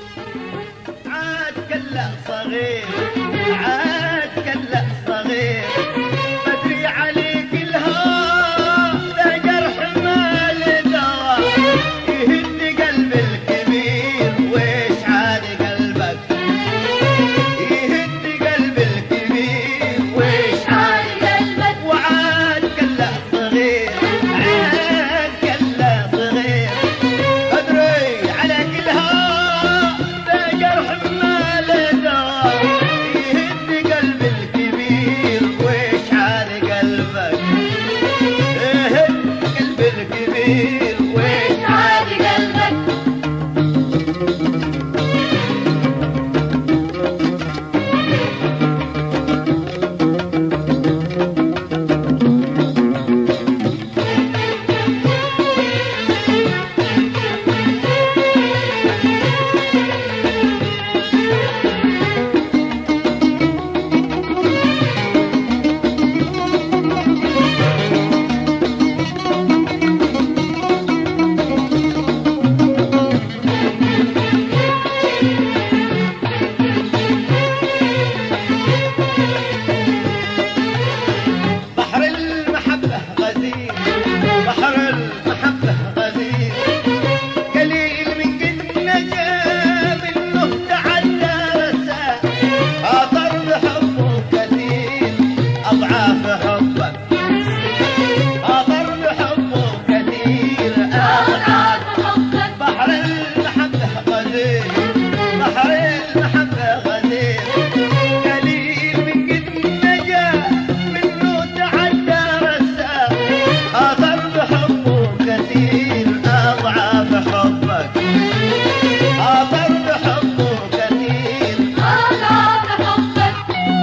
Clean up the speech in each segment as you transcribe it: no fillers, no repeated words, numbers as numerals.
عاد كلا صغير، عاد كلا صغير، بدري عليك الهوى ذا جرح ما له دوا، يهد قلب الكبير ويش عاد قلبك، يهد قلب الكبير ويش عاد قلبك. وعاد كلا صغير، عاد كلا صغير، بدري عليك الهوى ذا جرح ما له دوا، يهد قلب الكبير ويش عاد قلبك، يهد قلب الكبير ويش عاد قلبك. بحر المحبة غزير، بحر المحبة غزير، قليل من قد نجا منه تعدى رسا، خاطر بحبه كثير أضعاف حبك، خاطر بحبه كثير أضعاف حبك. بحر المحبة غزير، بحر المحبة غزير، قليل من قد نجا منه تعدى رسا، خاطر بحبه كثير أضعاف حبك، خاطر بحبه كثير أضعاف حبك.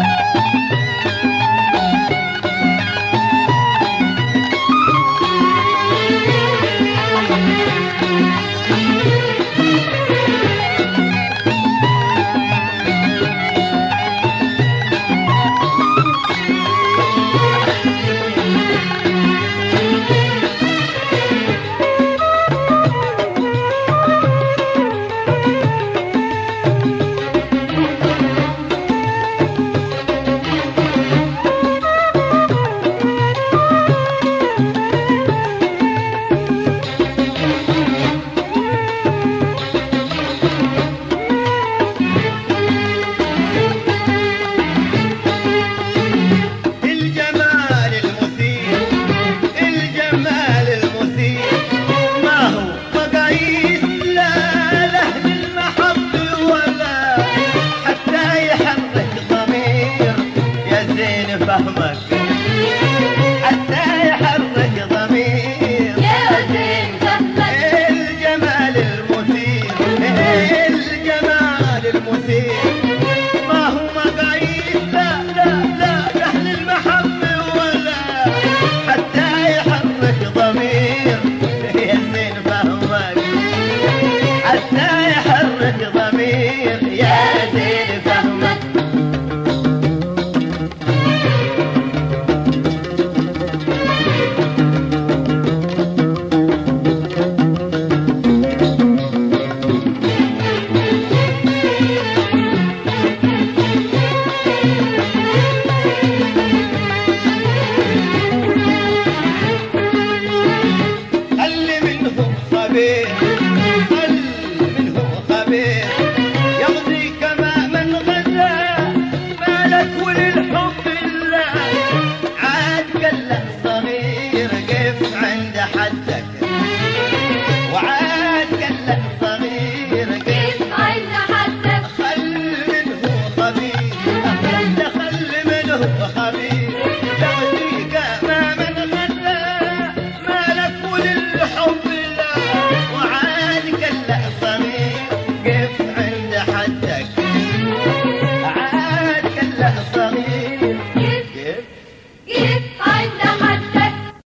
الجمال المثير، الجمال المثير، ما هو مقاييس لا له بالمحبة ولا حتى يحرك ضمير يا زين فهمك، حتى يحرك ضمير يا زين فهمك. الجمال المثير، الجمال المثير، ما هو مقاييس لا لأهل المحبة ولا حتى يحرك ضمير يا زين فهمك، حتى يحرك ضمير يا زين فهمك. خلي منهم خبير، خلي منهم خبير، يقضي كما من غزا مالك وللحب الله. عاد كلا صغير قف عند حده،